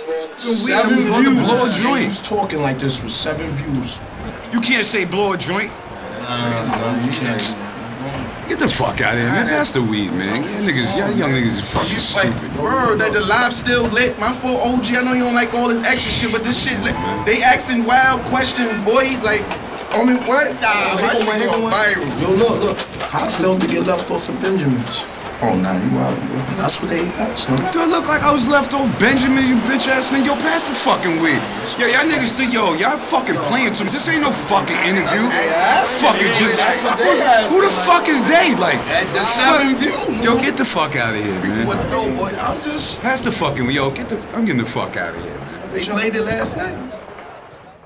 7 blow a views. joint. Who's talking like this with 7 views? You can't say blow a joint. No, you can't. Get the fuck out of here, man. Pass the weed, man. Y'all young niggas is fucking stupid. Bro, that the live still lit. My full OG, I know you don't like all this extra shit, but this shit, they asking wild questions, boy. Like, I mean, what? Nah, my shit go viral. Yo, look. How I felt to get left off of Benjamin's. Oh, nah, you out, bro. That's what they asked, huh? Do I look like I was left off Benjamin, you bitch ass nigga? Yo, pass the fucking weed. Yo, y'all niggas think, y'all fucking playing too much. This ain't no fucking interview. Fucking just. Who the fuck is they? Like, The 7 views. yo, get the fuck out of here, man. No, boy, I'm just. Pass the fucking weed. Yo, I'm getting the fuck out of here, man. They played it last night.